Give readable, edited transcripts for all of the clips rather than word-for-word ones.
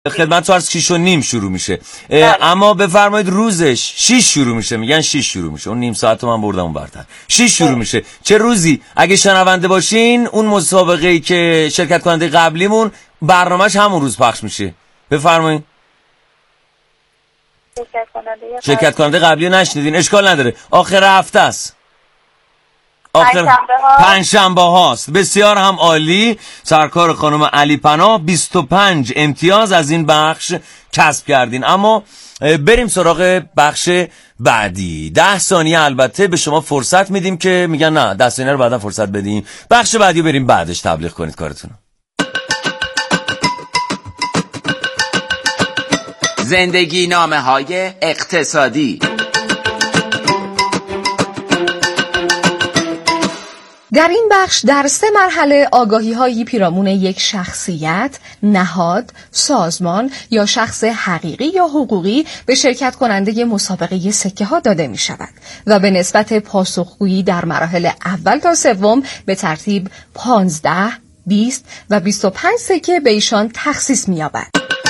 خدمت تو از 6:30 شروع میشه. اما بفرمایید روزش 6 شروع میشه، میگن 6 شروع میشه. اون نیم ساعت من بردم اون برتر. 6 شروع میشه. چه روزی؟ اگه شنونده باشین اون مسابقه‌ای که شرکت کننده قبلیمون برنامه‌اش همون روز پخش میشه. بفرمایید. شرکت کننده قبلی رو نشنیدین؟ اشکال نداره. آخر هفته است. پنجشنبه هاست. بسیار هم عالی. سرکار خانم علی پناه 25 امتیاز از این بخش کسب کردین. اما بریم سراغ بخش بعدی. 10 ثانیه البته به شما فرصت میدیم که میگن نه 10 ثانیه رو بعدا فرصت بدیم. بخش بعدی بریم بعدش تبلیغ کنید کارتون. زندگی نامه‌های اقتصادی. در این بخش در 3 مرحله آگاهی‌هایی پیرامون یک شخصیت، نهاد، سازمان یا شخص حقیقی یا حقوقی به شرکت کننده مسابقه سکه ها داده می شود و به نسبت پاسخگویی در مراحل اول تا سوم به ترتیب 15، 20 و 25 سکه به ایشان تخصیص می یابد.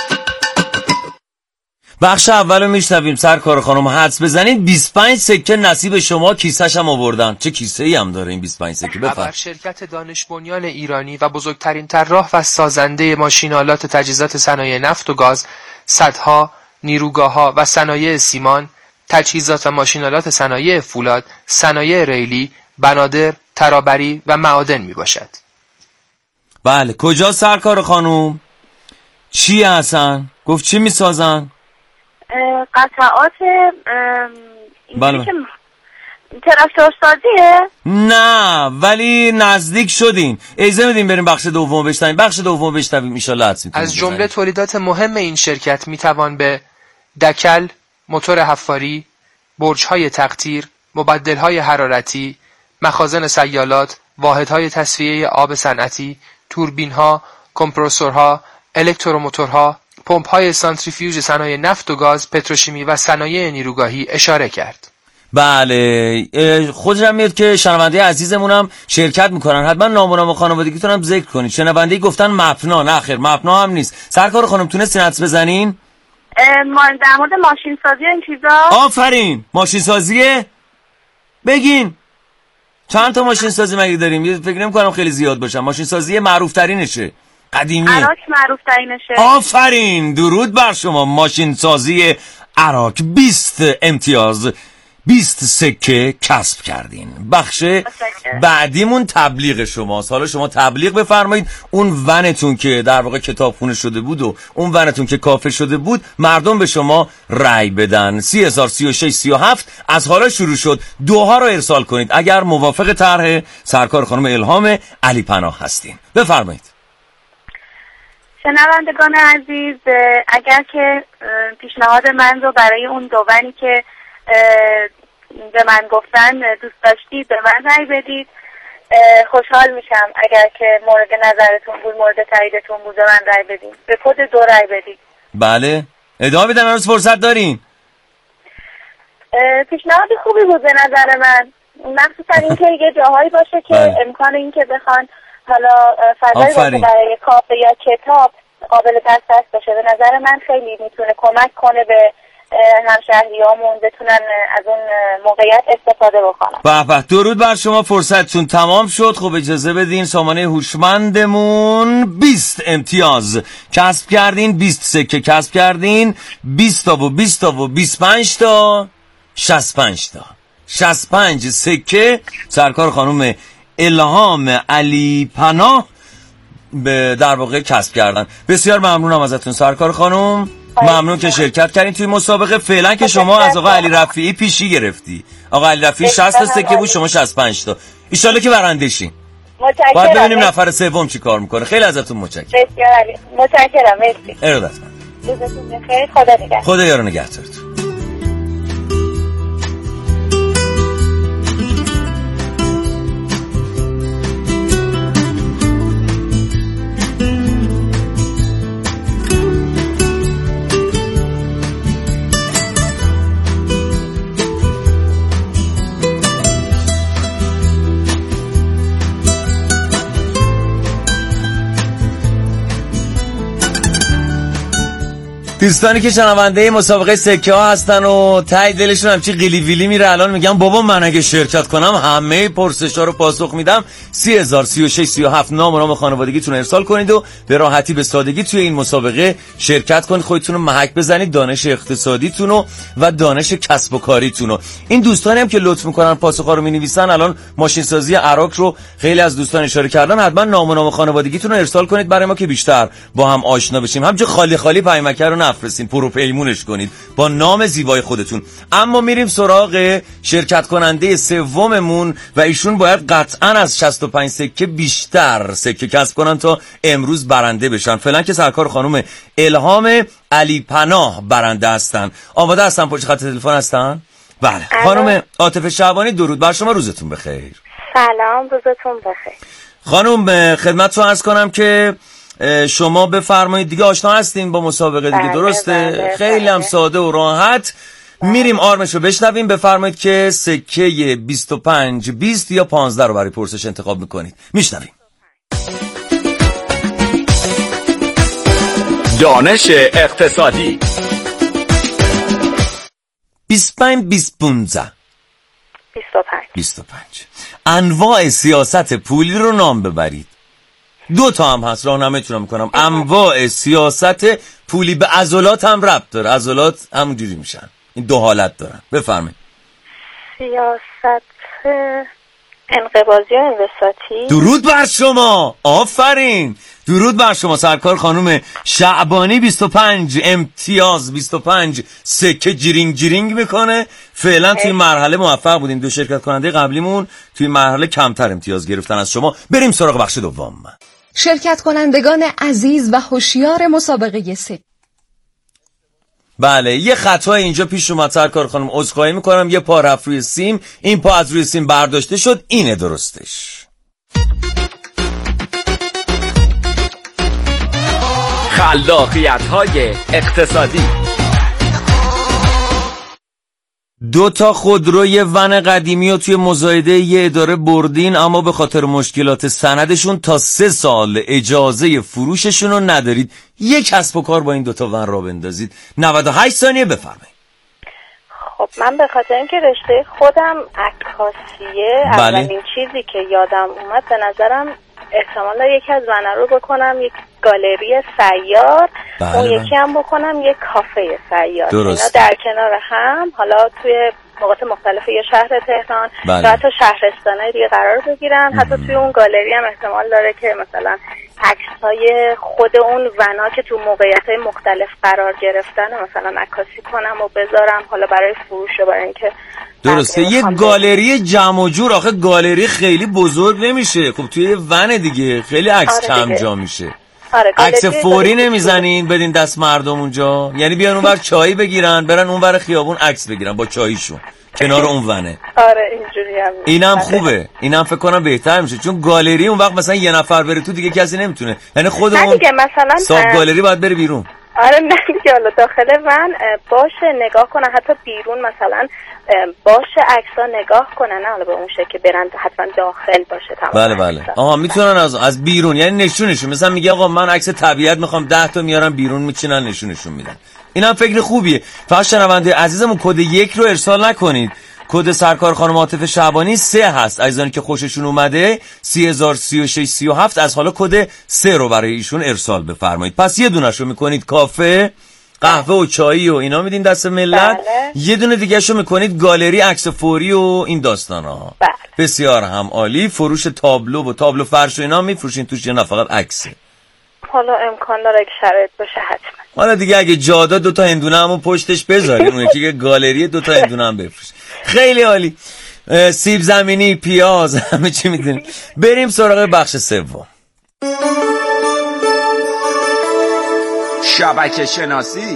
بخش اولو میشنویم. سرکار خانم حدس بزنید 25 سکه نصیب شما. کیسه‌ش هم آوردن. چه کیسه‌ای هم داره این 25 سکه؟ بفرمایید. شرکت دانش بنیان ایرانی و بزرگترین طراح و سازنده ماشین‌آلات تجهیزات صنایع نفت و گاز، سدها، نیروگاه‌ها و صنایع سیمان، تجهیزات و ماشین‌آلات صنایع فولاد، صنایع ریلی، بنادر، ترابری و معادن میباشد. بله. کجا سرکار خانم؟ چی هستن؟ گفت چی میسازن؟ قطعات بله. که تراکتور سازیه؟ نه ولی نزدیک شدین. اجازه بدین بریم بخش دوم بشنویم. بخش دوم بشنویم ان شاءالله حدس می‌کنم. از جمله تولیدات مهم این شرکت میتوان به دکل، موتور حفاری، برج‌های تقطیر، مبدل‌های حرارتی، مخازن سیالات، واحدهای تصفیه آب صنعتی، توربین‌ها، کمپرسورها، الکتروموتورها، پمپ‌های سانتریفیوژ صنایع نفت و گاز، پتروشیمی و صنایع نیروگاهی اشاره کرد. بله. خودم میاد که شنونده عزیزمون هم شرکت میکنن. حتما نام و نام خانوادگیتون هم ذکر کنید. شنونده گفتن مپنا. نه خیر مپنا هم نیست. سرکار خانم تونستین حدس بزنین؟ در مورد ماشین سازی این چیزا. آفرین. ماشین سازیه؟ بگین چند تا ماشین سازی مگه داریم؟ فکر نمی‌کنم خیلی زیاد باشن. ماشین سازی معروف ترینشه، قدیمیه. عراک معروف ترینشه. آفرین. درود بر شما. ماشین سازی عراک 20 امتیاز، 20 سکه کسب کردین. بخش بعدیمون تبلیغ شماست. حالا شما تبلیغ بفرمایید. اون ونتون که در واقع کتابخونه شده بود و اون ونتون که کافه شده بود مردم به شما رأی بدن. 30,000 36 37 از حالا شروع شد. دوها رو ارسال کنید اگر موافق طرح سرکار خانم الهام علی پناه هستین. بفرمایید. شنوندگان عزیز، اگر که پیشنهاد من رو برای اون دوونی که به من گفتن دوست داشتید به من رأی بدید، خوشحال میشم. اگر که مورد نظرتون بود، مورد تاییدتون بود، به من رأی بدید. به کد 2 رأی بدید. بله. ادامه بدن. هنوز فرصت دارین. پیشنهاد خوبی بود به نظر من، مخصوصا اینکه یه جاهایی باشه که امکان این که بخوان حالا فضایی باشه برای کافه یا کتاب قابل دسترس باشه. به نظر من خیلی میتونه کمک کنه به همشهریامون بتونن از اون موقعیت استفاده بکنن. به درود بر شما. فرصتتون تمام شد. خب اجازه بدین سامانه هوشمندمون 20 امتیاز کسب کردین، 20 سکه کسب کردین، 20 تا و 20 تا و 25 تا 65 تا 65 سکه سرکار خانم الهام علی پناه به در واقع کسب کردن. بسیار ممنونم ازتون سرکار خانم. ممنون که شرکت کردین توی مسابقه. فعلا که شما از آقا علی رفیعی پیشی گرفتی. آقا علی رفیعی 60 تا سکه بود، شما 65 تا. ان شاءالله که برنده شین. متشکرم. باید ببینیم نفر سوم چی کار میکنه. خیلی ازتون متشکرم. بسیار عالی. متشکرم. مرسی. ارادتمند. روزتون بخیر. خدا نگهدار. خدا یار و نگهدارتون. دوستانی که شنونده مسابقه سکه ها هستن و ته دلشون همچی قیلی ویلی میره الان میگم بابا من اگه شرکت کنم همه پرسشا رو پاسخ میدم. 30,000 36 37 نام و نام خانوادگیتون ارسال کنید و به راحتی به سادگی توی این مسابقه شرکت کنید، خودتون رو محک بزنید، دانش اقتصادیتون و دانش کسب و کاریتون. این دوستانی هم که لطف میکنن پاسخا رو مینویسن، الان ماشین سازی عراق رو خیلی از دوستان اشاره کردن، حتما نام و نام خانوادگیتون رو ارسال کنید برای ما که بیشتر با هم آشنا بشیم. همچه خالی خالی پیمکه رو نفرستین، پرو پیمونش کنید با نام زیبای خودتون. اما میریم سراغ شرکت کننده سوممون و ایشون باید قطعا از 65 سکه بیشتر سکه کسب کنن تا امروز برنده بشن. فعلا که سرکار خانم الهام علی پناه برنده هستن. آماده هستن؟ پشت خط تلفن هستن؟ بله. خانم عاطفه شعبانی درود بر شما، روزتون بخیر. سلام، روزتون بخیر. خانم خدمتتون عرض کنم که شما بفرمایید، دیگه آشنا هستین با مسابقه دیگه، درسته؟ خیلی هم ساده و راحت. میریم آرمش رو بشنویم. بفرمایید که سکه 25 20 یا 15 رو برای پرسش انتخاب میکنید. میشنویم. دانش اقتصادی. 25 25 25 انواع سیاست پولی رو نام ببرید. 2 تا هم هست، راهنماییتون میکنم. انواع سیاست پولی به عضلات هم ربط داره، عضلات همونجوری میشن، این 2 حالت دارن. بفرمایید. سیاست انقباضی و انبساطی. درود بر شما، آفرین، درود بر شما. سرکار خانم شعبانی 25 امتیاز، 25 سکه جیرینگ جیرینگ میکنه. فعلا توی مرحله موفق بودیم. 2 شرکت کننده قبلیمون توی مرحله کمتر امتیاز گرفتن از شما. بریم سراغ بخش دوم. شرکت کنندگان عزیز و هوشیار مسابقه سکه. بله، یه خطا اینجا پیش اومد سرکار خانم، عذرخواهی میکنم. یه پا رفت روی سیم، این پا از روی سیم برداشته شد، اینه درستش. خلاقیت‌های اقتصادی. 2 تا خودروی ون قدیمی رو توی مزایده یه اداره بردین، اما به خاطر مشکلات سندشون تا 3 سال اجازه فروششون رو ندارید. یک کسب و کار با این 2 تا ون را بندازید. 98 ثانیه بفرمایید. خب من به خاطر اینکه رشته خودم عکاسیه، بله. اولین چیزی که یادم اومد به نظرم احتمال داره یکی از ونها رو بکنم یک گالری سیار، بله. اون یکی هم بکنم یک کافه سیار. درست. اینا در کنار هم حالا توی نقاط مختلف یا شهر تهران بله. یا حتی شهرستان‌های دیگه قرار بگیرن. حتی توی اون گالری هم احتمال داره که مثلا عکس‌های خود اون ونا که تو موقعیت‌های مختلف قرار گرفتن مثلا عکاسی کنم و بذارم حالا برای فروش و برای اینکه درسته. یه گالری جمع و جور. آخه گالری خیلی بزرگ نمیشه، خب توی ون دیگه خیلی عکس کم جا میشه. عکس فوری نمیزنین بدین دست مردم اونجا، یعنی بیان اونور چایی بگیرن برن اونور خیابون عکس بگیرن با چاییشون کنار اون ونه. آره اینجوری هم اینم خوبه، اینم فکر کنم بهتر میشه، چون گالری اون وقت مثلا یه نفر بره تو دیگه کسی نمیتونه، یعنی خودمون صاحب گالری باید بره بیرون. آره نه دیگه، حالا داخل من باشه نگاه کنن، حتی بیرون مثلا باشه عکس‌ها نگاه کنن، نه حالا به اون شکل که برن حتما داخل باشه تمام. بله بله. آها میتونن از بیرون، یعنی نشونشون، مثلا میگه آقا من عکس طبیعت میخوام 10 تا میارم بیرون، میچینن نشونشون میدن. اینم فکر خوبیه. فقط شنونده عزیزمون کد 1 رو ارسال نکنید. کد سرکار خانم عاطفه شعبانی 3 هست. عزیزانی که خوششون اومده 30,000 36 37 از حالا کد 3 رو برای ایشون ارسال بفرمایید. پس یه دونش رو میکنید کافه، قهوه و چایی و اینا میدین دست ملت. بله. یه دونه دیگه شو میکنید گالری عکس فوری و این داستانا. بله. بسیار هم عالی. فروش تابلو و تابلو فرش و اینا میفروشین توش، نه فقط عکسه. حالا امکان داره که شرایط باشه حتما. حالا دیگه اگه جادا 2 تا هندونه همون پشتش بذارین، اون یکی که گالری 2 تا هندونه هم بفروش. خیلی عالی. سیب زمینی، پیاز، همه چی میدونیم. بریم سراغ بخش سوم. شبکه شناسی.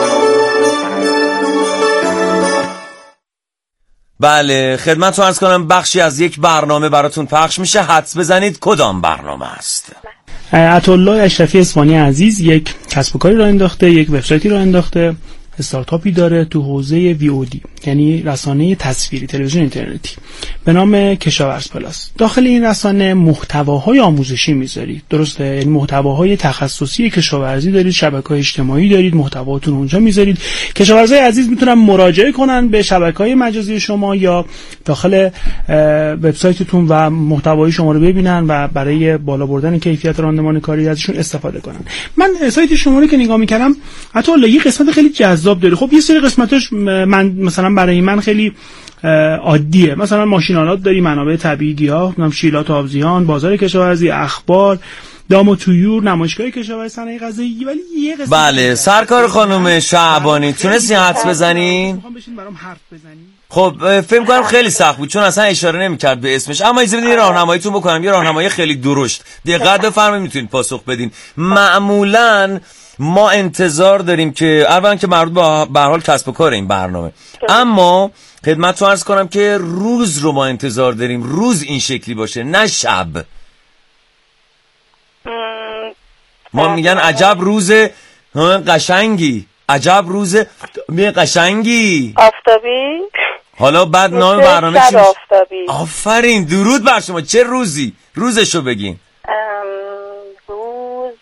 بله، خدمتتون عرض کنم بخشی از یک برنامه براتون پخش میشه. حدس بزنید کدام برنامه است. عطاالله اشرفی اصفهانی عزیز یک کسب و کاری راه انداخته، یک وبسایتی راه انداخته استارتاپی داره تو حوزه VOD، یعنی رسانه تصویری تلویزیون اینترنتی، به نام کشاورز پلاس. داخل این رسانه محتواهای آموزشی میذارید، درسته؟ یعنی محتواهای تخصصی کشاورزی دارید، شبکه‌های اجتماعی دارید، محتواتون اونجا میذارید. کشاورزای عزیز میتونن مراجعه کنن به شبکه‌های مجازی شما یا داخل وبسایتتون و محتوای شما رو ببینن و برای بالا بردن کیفیت راندمان کاری ازشون استفاده کنن. من سایت شما رو که نگاه میکردم، حتی یه قسمت خیلی جذاب داره. خب یه سری قسمتاش من مثلا برای من خیلی عادیه، مثلا ماشین‌آلات داری، منابع طبیعی، گیاه، شیلات آبزیان، بازار کشاورزی، اخبار، دام و طیور، نمایشگاه کشاورزی، صنایع غذایی. ولی یه قسمت بله سرکار خانم شعبانی تونستی حدس بزنی؟ میخوام بشین برام حرف بزنی. خب فکر کنم خیلی سخت بود چون اصلا اشاره نمی‌کرد به اسمش، اما اجازه بدین راهنماییتون بکنم. یه راهنمایی خیلی درشت، دقت بفرمایید میتونید پاسخ بدین. معمولاً ما انتظار داریم که اولا که مربوط به هر حال کسب و کار این برنامه، اما خدمتتون عرض کنم که روز رو ما انتظار داریم، روز این شکلی باشه نه شب. ما میگن عجب روز قشنگی، عجب روز قشنگی، آفتابی. حالا بعد نام برنامه چی؟ آفتابی. آفرین، درود بر شما. چه روزی؟ روزشو بگین. روز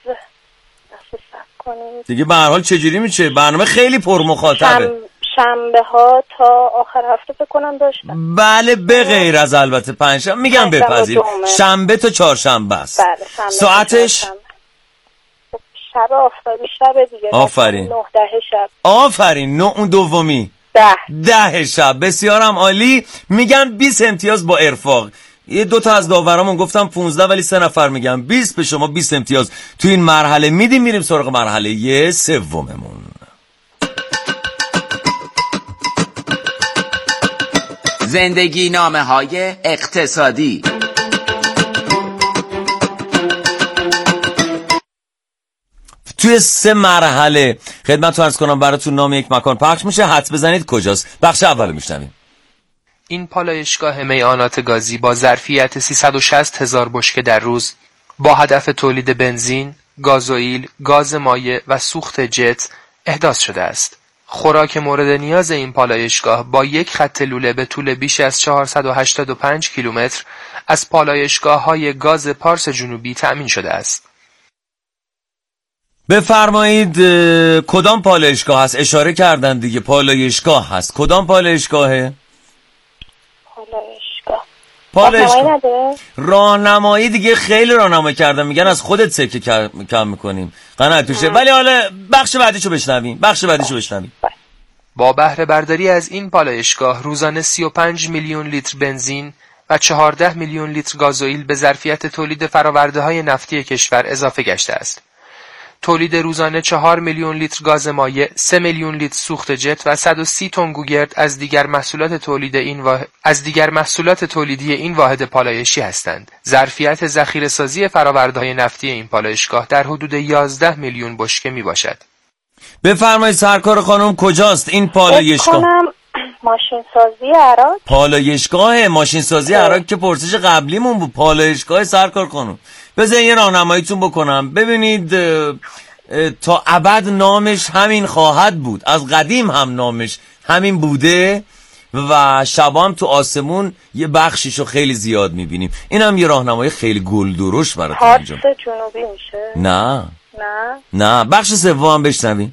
دیگه به هر حال چجوری میشه؟ برنامه خیلی پر مخاطبه. شنبه ها تا آخر هفته فکر کنم داشتم. بله به غیر از البته پنجشنبه میگم بپذیر. شنبه تا چهارشنبه است. بله. ساعتش شب آفتابی شب دیگه. آفرین. 9-10 شب. آفرین. اون دومی 10 شب. بسیارم عالی. میگن 20 امتیاز با ارفاق. یه دوتا از داورامون گفتم 15 ولی 3 نفر میگم 20. به شما 20 امتیاز تو این مرحله میدیم. میریم سراغ مرحله سوممون. زندگی نامه های اقتصادی. توی 3 مرحله خدمتتون عرض کنم براتون نام یک مکان پخش میشه، حدس بزنید کجاست. بخش اول میشنویم. این پالایشگاه میعانات گازی با ظرفیت 360,000 بشکه در روز با هدف تولید بنزین، گازوئیل، گاز مایع و سوخت جت احداث شده است. خوراک مورد نیاز این پالایشگاه با یک خط لوله به طول بیش از 485 کیلومتر از پالایشگاه‌های گاز پارس جنوبی تأمین شده است. بفرمایید کدام پالایشگاه هست؟ اشاره کردن دیگه، پالایشگاه هست. کدام پالایشگاهه؟ پالایشگاه. راهنمایی دیگه خیلی راهنمایی کردن، میگن از خودت سکه کم میکنیم قناعت توشه. ولی حالا بخش بعدیشو بشنویم. با بهره برداری از این پالایشگاه روزانه 35 میلیون لیتر بنزین و 14 میلیون لیتر گازوئیل به ظرفیت تولید فرآورده‌های نفتی کشور اضافه گشته است. تولید روزانه 4 میلیون لیتر گاز مایع، 3 میلیون لیتر سوخت جت و 130 تن گوگرد از دیگر محصولات تولیدی این واحد پالایشی هستند. ظرفیت ذخیره‌سازی فرآورده‌های نفتی این پالایشگاه در حدود 11 میلیون بشکه میباشد. بفرمایید سرکار خانم کجاست این پالایشگاه؟ ماشین سازی عراق. پالایشگاه ماشین سازی عراق که پرسش قبلیمون بود. پالایشگاه سرکار خانم. بذارین یه راهنماییتون بکنم. ببینید تا ابد نامش همین خواهد بود. از قدیم هم نامش همین بوده و شبا هم تو آسمون یه بخشیشو خیلی زیاد میبینیم. این هم یه راهنمایی خیلی گل درشت براتون انجام. پارس جنوبی میشه؟ نه بخش سوم هم بشنویم.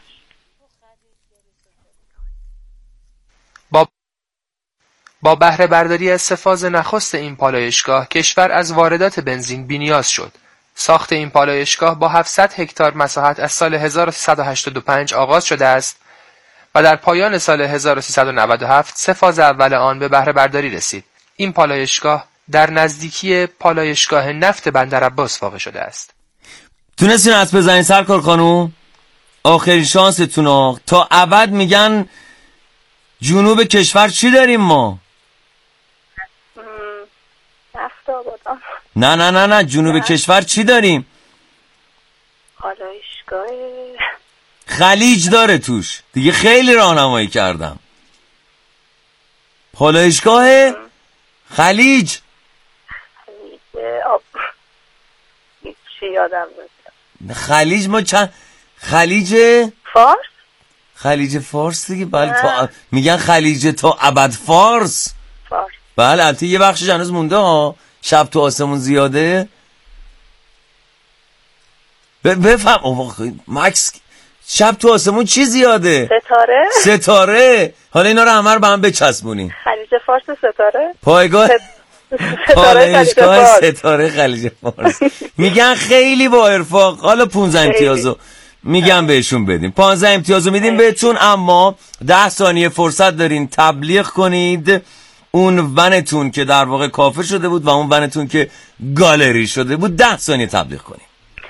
با بهره برداری از 3 فاز نخست این پالایشگاه کشور از واردات بنزین بی‌نیاز شد. ساخت این پالایشگاه با 700 هکتار مساحت از سال 1385 آغاز شده است و در پایان سال 1397 3 فاز اول آن به بهره برداری رسید. این پالایشگاه در نزدیکی پالایشگاه نفت بندر عباس واقع شده است. تونستین حدس بزنین سرکار خانوم؟ آخرین شانستون. تا ابد میگن جنوب کشور چی داریم ما؟ نفت آبادان. نه جنوب کشور چی داریم؟ پالایشگاه خلیج داره توش. دیگه خیلی راهنمایی کردم. پالایشگاه خلیج چی یادم خلیج ما خلیج فارس؟ خلیج فارس دیگه. بله میگن خلیج تا ابد فارس. بله البته یه بخشش هنوز مونده ها. شب تو آسمون زیاده. بفهم مکس، شب تو آسمون چی زیاده؟ ستاره. حالا اینا رو همه رو به هم بچسبونی. خلیج فارس ستاره، پایگاه پالایشگاه ستاره خلیج فارس. میگن خیلی با ارفاق. حالا 15 امتیازو میگم بهشون بدیم. 15 امتیازو میدیم بهتون، اما 10 ثانیه فرصت دارین تبلیغ کنید اون ونتون که در واقع کافه شده بود و اون ونتون که گالری شده بود. 10 ثانیه تبلیغ کنید.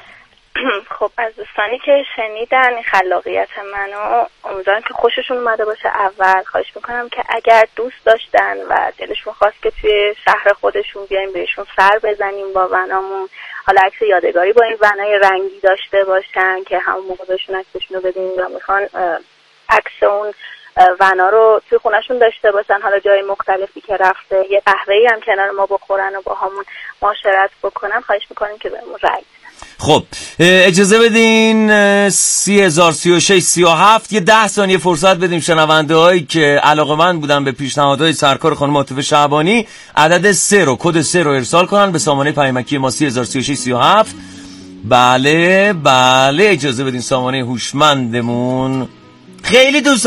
خب از دوستانی که شنیدن این خلاقیت منو، امیدوارم که خوششون اومده باشه. اول خواهش میکنم که اگر دوست داشتن و دلشون خواست که توی شهر خودشون بیایم بهشون سر بزنیم با ونامون، حالا عکس یادگاری با این ونای رنگی داشته باشن که همون موقع بهشون عکسشون رو بدیم و میخوان عکس اون ونا رو توی خونهشون داشته باشن، حالا جای مختلفی که رفته یه قهوه‌ای هم کنار ما بخورن و با همون معاشرت بکنن، خواهش میکنیم که بهمون رأی. خب اجازه بدین 30,000 36 37 یه 10 ثانیه فرصت بدیم شنونده هایی که علاقه‌مند بودن به پیشنهادهای سرکار خانم عاطفه شعبانی عدد 3 رو، کد 3 رو ارسال کنن به سامانه پیامکی ما 30,000 36 37. بله اجازه بدین سامانه هوشمندمون. خیلی دوست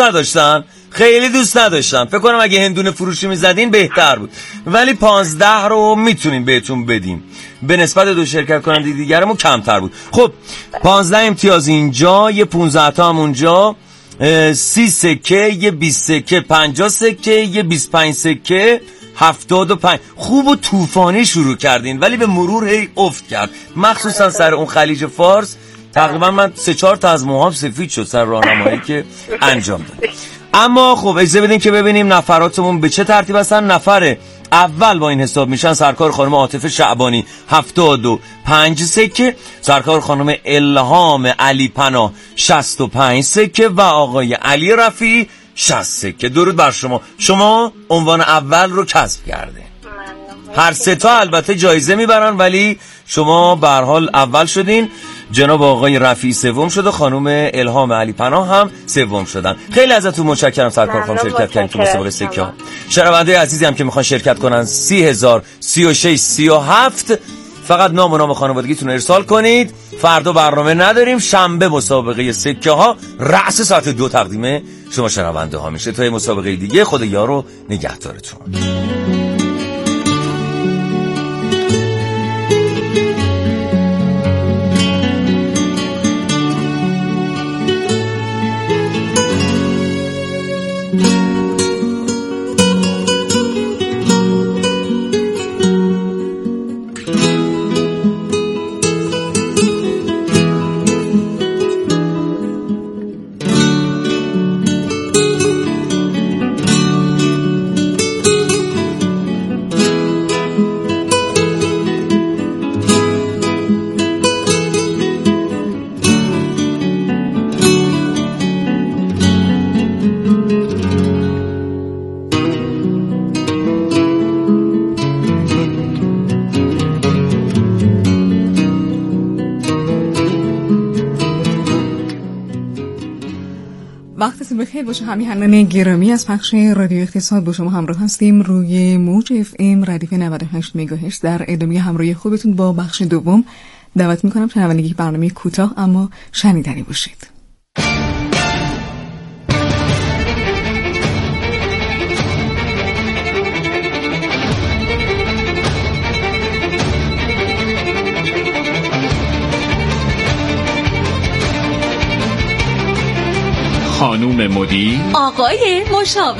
نداشتن. فکر کنم اگه هندونه فروشی میزدین بهتر بود، ولی 15 رو میتونیم بهتون بدیم. به نسبت دو شرکت کننده دیگرمون کمتر بود. خب 15 امتیاز اینجا، یه 15 تا هم اونجا، 30 سکه، یه 20 سکه، 50 سکه، یه 25 سکه، 75. خوب و طوفانی شروع کردین ولی به مرور هی افت کرد، مخصوصا سر اون خلیج فارس. تقریبا من 3-4 تا از موهام سفید شد سر راهنمایی که انجام داد. اما خب اجازه بدین که ببینیم نفراتمون به چه ترتیب هستن. نفر اول با این حساب میشن سرکار خانم عاطفه شعبانی 75 سکه، سرکار خانم الهام علی پناه 65 سکه و آقای علی رفیعی 60 سکه. درود بر شما عنوان اول رو کسب کرده. هر سه تا البته جایزه میبرن ولی شما به هر حال اول شدین. جناب آقای رفیعی سوم شد و خانم الهام علی پناه هم سوم شدن. خیلی ازتون متشکرم سرکار خانم شرکت کردین تو مسابقه سکه ها. شنونده عزیزی هم که میخوان شرکت کنن 30,000 36 37 فقط نام و نام خانوادگیتون ارسال کنید. فردا برنامه نداریم، شنبه مسابقه سکه ها رأس ساعت 2 تقدیم شما شنونده ها میشه. تا مسابقه دیگه خدا یار و نگهدارتون. وقتتون بخیر باشه همیهنان گرامی. از پخش رادیو اقتصاد با شما همراه هستیم روی موج اف ام ردیف 98 مگاهرتز. در ادامه همراهی خوبتون با بخش دوم دعوت میکنم شنوندگی برنامه کوتاه اما شنیدنی باشید. خانوم مدیر، آقای مشاور،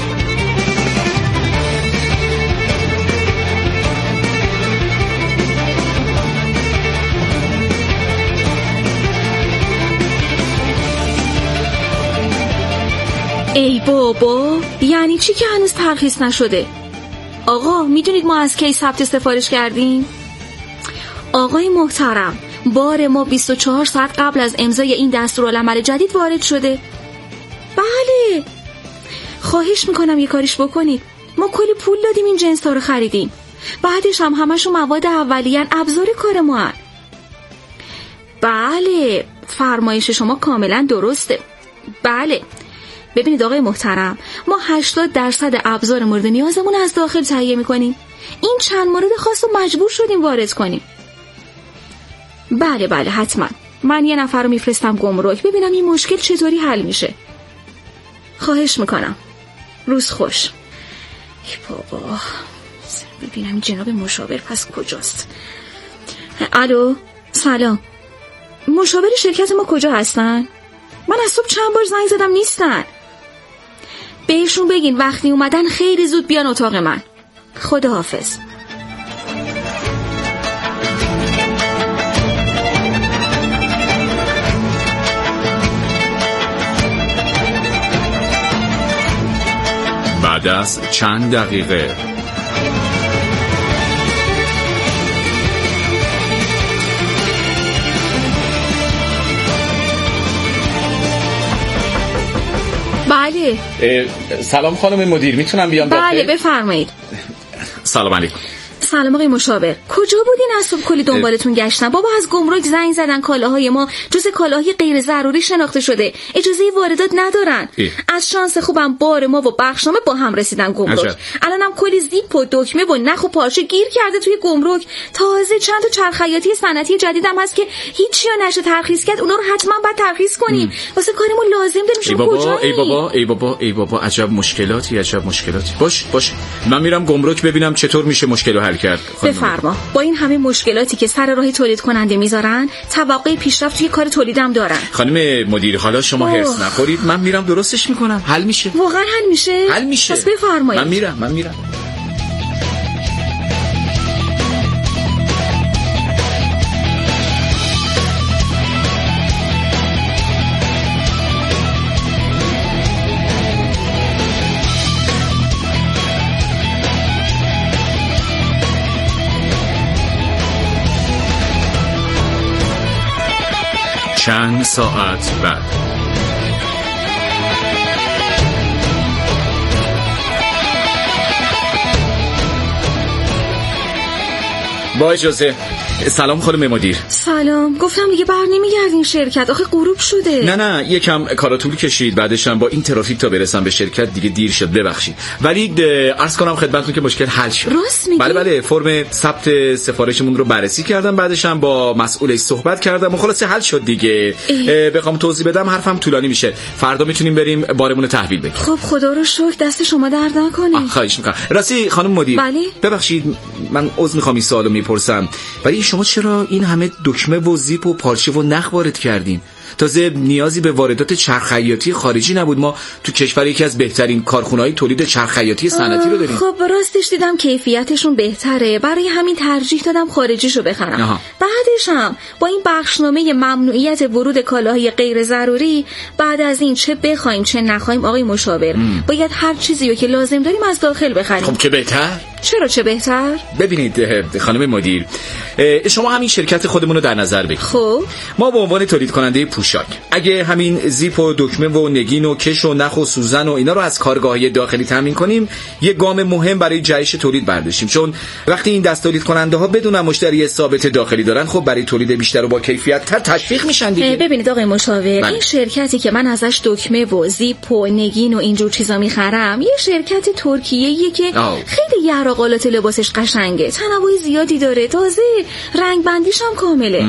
ای بابا یعنی چی که هنوز ترخیص نشده؟ آقا میدونید ما از کی ثبت سفارش کردیم؟ آقای محترم بار ما 24 ساعت قبل از امضای این دستورالعمل جدید وارد شده. بله خواهش میکنم یه کاریش بکنید. ما کلی پول دادیم این جنس ها رو خریدیم، بعدش هم همشون مواد اولیه‌ن، ابزار کار ما هن. بله فرمایش شما کاملا درسته. بله. ببینید آقای محترم، ما 80% ابزار مورد نیازمون از داخل تهیه میکنیم. این چند مورد خاص رو مجبور شدیم وارد کنیم. بله حتما. من یه نفر رو میفرستم گمرک ببینم این مشکل چطوری حل میشه. خواهش میکنم. روز خوش. ای بابا، ببینم این جناب مشاور پس کجاست. الو، سلام. مشاور شرکت ما کجا هستن؟ من از صبح چند بار زنگ زدم نیستن. بهشون بگین وقتی اومدن خیلی زود بیان اتاق من. خداحافظ. بعد از چند دقیقه بله. سلام خانم مدیر، میتونم بیام داخل؟ بله بفرمایید. سلام علیکم. سلام آقای مشاور، کجا بودین؟ از صبح کلی دنبالتون گشتم. بابا از گمرک زنگ زدن کالاهای ما جز کالاهای غیر ضروری شناخته شده، اجازه واردات ندارن. از شانس خوبم بار ما و بخشنامه با هم رسیدن گمرک. الانم کلی زیپ و دکمه و نخ و پارچه گیر کرده توی گمرک. تازه چند تا چرخیاتی صنعتی جدیدم هست که هیچی نشه ترخیص کرد، اونا رو حتما باید ترخیص کنیم. واسه کارمون لازم داریم. شما کجایی؟ ای بابا عجب مشکلاتی. باش من میرم گمرک ببینم چطور میشه مشکل رو حل کرد. بفرما. با این همه مشکلاتی که سر راه تولید کننده میذارن، توقع پیشرفت توی کار تولیدم دارن. خانم مدیر حالا شما هرس نخورید، من میرم درستش میکنم. حل میشه. واقعا حل میشه؟ پس بفرمایید. من میرم. چند ساعت بعد. با اجازه. سلام خانم مدیر. سلام. گفتم دیگه بر نمیگردین شرکت، آخه غروب شده. نه یکم کارا طول کشید، بعدش هم با این ترافیک تا برسم به شرکت دیگه دیر شد، ببخشید. ولی عرض کنم خدمتتون که مشکل حل شد. راست میگی؟ بله فرم ثبت سفارشمون رو بررسی کردم، بعدش هم با مسئولش صحبت کردم و خلاص حل شد دیگه. بخوام توضیح بدم حرفم طولانی میشه. فردا میتونیم بریم بارمون رو تحویل بدیم. خب خدا رو شکر، دست شما درد نکنه. خواهش میکنم. راستی خانم مدیر، ببخشید من عذر میخوام این سوالو میپرسم، ولی شما چرا این همه دکمه و زیپ و پارچه و نخ وارد کردین؟ تازه نیازی به واردات چرخیاتی خارجی نبود. ما تو کشور یکی از بهترین کارخونه‌های تولید چرخیاتی صنعتی رو داریم. خب راستش دیدم کیفیتشون بهتره، برای همین ترجیح دادم خارجیشو بخرم. بعدش هم با این بخشنامه ممنوعیت ورود کالاهای غیر ضروری، بعد از این چه بخوایم چه نخوایم آقای مشاور باید هر چیزی رو که لازم داریم از داخل بخریم. خب که بهتر. چرا چه بهتر؟ ببینید خانم مدیر، شما همین شرکت خودمون رو در نظر بگیرید. خب ما به عنوان تولید کننده پوشاک، اگه همین زیپ و دکمه و نگین و کش و نخ و سوزن و اینا رو از کارگاه‌های داخلی تامین کنیم، یه گام مهم برای جهش تولید برداشتیم. چون وقتی این دست تولید کننده ها بدون مشتری ثابت داخلی دارن، خب برای تولید بیشتر و با کیفیت تر تشویق میشن دیگه. ببینید آقای مشاور، این شرکتی که من ازش دکمه و زیپ و نگین و اینجور چیزا میخرم، یه شرکت ترکیه‌ایه که خیلی یراقالات لباسش قشنگه، تنوع زیادی داره، تازه رنگ بندیش هم کامله.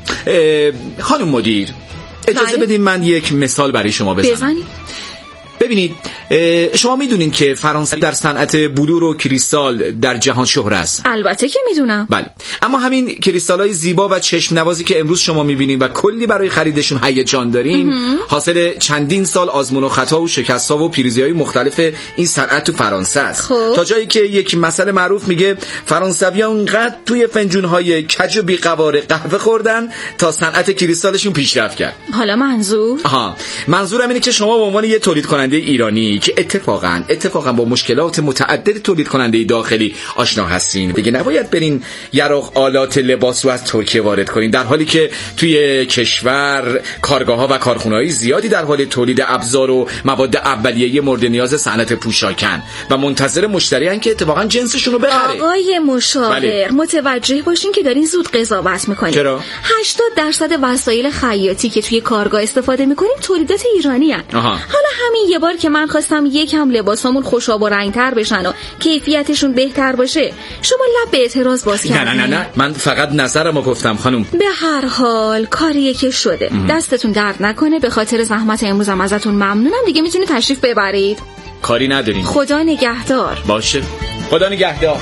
خانم مدیر اجازه بدین من یک مثال برای شما بزنم. ببینید شما میدونین که فرانسه در صنعت بلور و کریستال در جهان شهره است. البته که میدونم. بله، اما همین کریستال‌های زیبا و چشم نوازی که امروز شما میبینین و کلی برای خریدشون هیجان دارین، حاصل چندین سال آزمون و خطا و شکست‌ها و پیروزی‌های مختلف این صنعت تو فرانسه است. تا جایی که یک مسئله معروف میگه فرانسوی‌ها اونقدر توی فنجون‌های کج و بی‌قواره قهوه خوردن تا صنعت کریستالشون پیشرفت کرد. حالا منظورم اینه که شما به عنوان یه تولید کننده ایرانی که اتفاقا با مشکلات متعدد تولید کننده داخلی آشنا هستین، دیگه نباید برین یراق آلات لباس رو از ترکیه وارد کنین، در حالی که توی کشور کارگاه‌ها و کارخونه‌های زیادی در حال تولید ابزار و مواد اولیه مورد نیاز صنعت پوشاکن و منتظر مشتریان که اتفاقا جنسشون رو بخره. آقای مشاور، متوجه باشین که دارین زود قضاوت میکنین. چرا؟ 80% وسایل خیاطی که توی کارگاه استفاده میکنیم تولیدات ایرانی هن. حالا همین یه بار که من خواستم یکم لباسامون خوشاب و رنگتر بشن و کیفیتشون بهتر باشه، شما لب به اعتراض باز کردین. نه من فقط نظرمو گفتم خانم. به هر حال کاریه که شده. دستتون درد نکنه، به خاطر زحمت امروزم ازتون ممنونم. دیگه میتونید تشریف ببرید. کاری ندارین. خدا نگهدار. باشه، خدا نگهدار.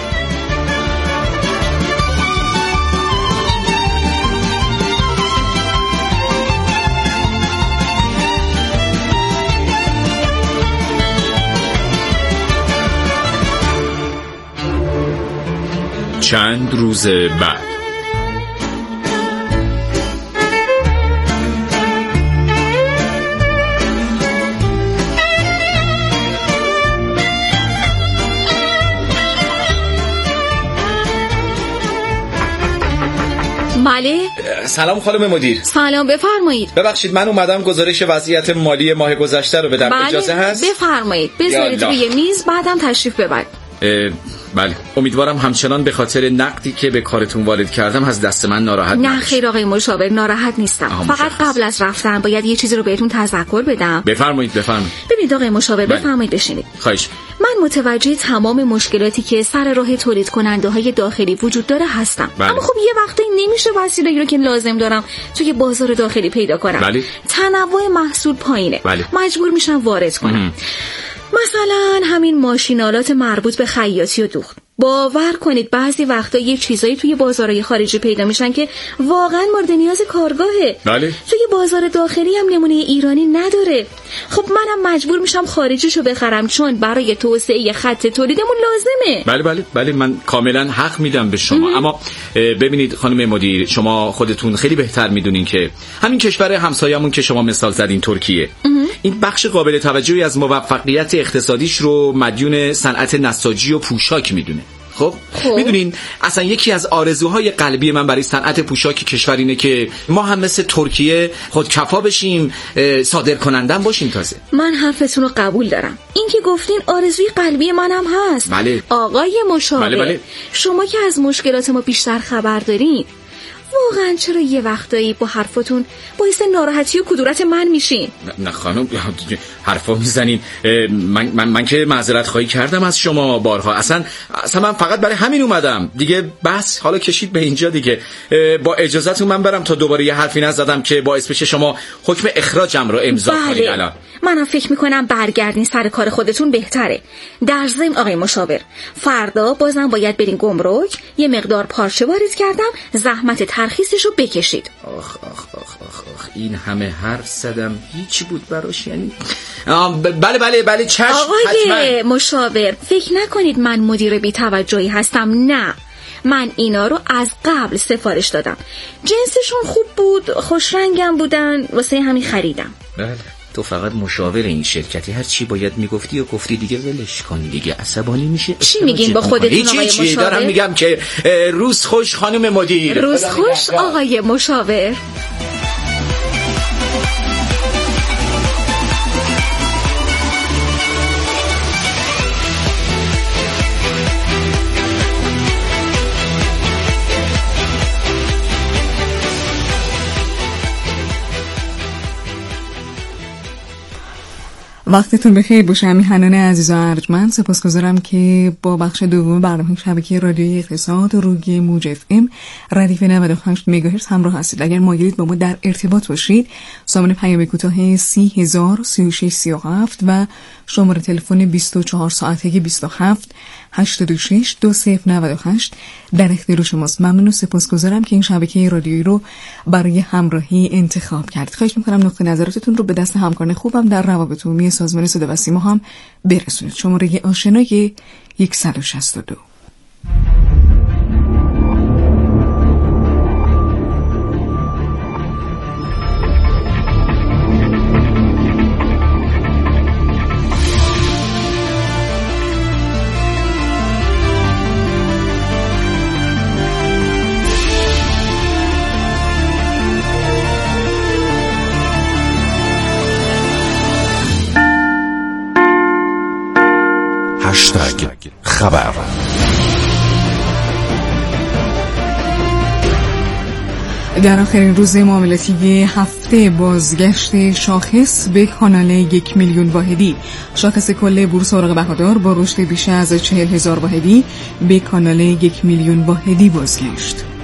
چند روز بعد بله. سلام خانم مدیر. سلام، بفرمایید. ببخشید من اومدم گزارش وضعیت مالی ماه گذشته رو بدم. اجازه هست؟ بفرمایید، بذارید روی میز، بعدم تشریف ببرید. بله، امیدوارم همچنان به خاطر نقدی که به کارتون وارد کردم از دست من ناراحت نباشید. نه خیر آقای مشاور، ناراحت نیستم. فقط قبل از رفتن باید یه چیزی رو بهتون تذکر بدم. بفرمایید. ببینید آقای مشاور، بفرمایید بشینید. خواهش. من متوجه تمام مشکلاتی که سر راه تولید کننده های داخلی وجود داره هستم. اما خب یه وقتی نمیشه وسیله‌ای رو که لازم دارم توی بازار داخلی پیدا کنم. تنوع محصول پایینه. مجبور میشم وارد کنم. مثلا همین ماشینالات مربوط به خیاطی و دوخت. باور کنید بعضی وقتا یه چیزایی توی بازارهای خارجی پیدا میشن که واقعا مورد نیاز کارگاهه. توی بازار داخلی هم نمونه ایرانی نداره. خب منم مجبور میشم خارجیشو بخرم چون برای توسعه خط تولیدمون لازمه. بله من کاملا حق میدم به شما. اما ببینید خانم مدیر، شما خودتون خیلی بهتر میدونین که همین کشور همسایه‌مون که شما مثال زدین، ترکیه، این بخش قابل توجهی از موفقیت اقتصادیش رو مدیون صنعت نساجی و پوشاک میدونه. خب میدونین اصلا یکی از آرزوهای قلبی من برای صنعت پوشاک کشور اینه که ما هم مثل ترکیه خودکفا بشیم، صادرکنندم باشیم. تازه من حرفتون رو قبول دارم، این که گفتین آرزوی قلبی منم هست. آقای مشاور، شما که از مشکلات ما بیشتر خبر دارین، واقعا چرا یه وقتایی با حرفتون باعث ناراحتی و کدورت من میشین؟ نه خانم، حرفا میزنین. من که معذرت خواهی کردم از شما بارها. اصلا من فقط برای همین اومدم دیگه. بس حالا کشید به اینجا دیگه. با اجازهتون من برم تا دوباره یه حرفی نزدم که باعث بشه شما حکم اخراجم رو امضا کنید. الان منم فکر میکنم برگردین سر کار خودتون بهتره. در ضمن آقای مشاور، فردا بازم باید برین گمرک، یه مقدار پارچه وارد کردم، زحمت ترخیصش رو بکشید. آخ این همه حرف زدم هیچی بود براش؟ یعنی بله چشم. آقای مشاور، فکر نکنید من مدیر بی توجهی هستم. نه، من اینا رو از قبل سفارش دادم، جنسشون خوب بود، خوش رنگم بودن، واسه همین خریدم. بله، تو فقط مشاور این شرکتی، هر چی باید میگفتی و گفتی دیگه، ولش کن دیگه. عصبانی میشه. چی میگین با خودتون آقای مشاور؟ دارم میگم که روز خوش خانم مدیر. روز خوش آقای مشاور. وقتتون بخیر باشه میهنان عزیز و ارجمند. سپاسگزارم که با بخش دوم برنامه شبکه رادیویی اقتصاد روی موج اف ام ردیف 98 مگاهرتز همراه هستید. اگر مایلید با ما در ارتباط باشید، سامانه پیام کوتاه 3003637 و شماره تلفن 24 ساعته 27 86 2098 در اختیار شماست. ممنون و سپاسگزارم که این شبکه رادیویی رو برای همراهی انتخاب کردید. خواهش می‌کنم نقطه نظراتتون رو به دست همکاران خوبم در روابط عمومی سازمان صدا و سیما هم برسونید. شماره آشنای 162. خبر. در آخرین روز معاملاتی هفته بازگشت شاخص به کانال 1 میلیون واحدی. شاخص کل بورس اوراق بهادار با رشد بیش از 40,000 واحدی به کانال 1 میلیون واحدی بازگشت.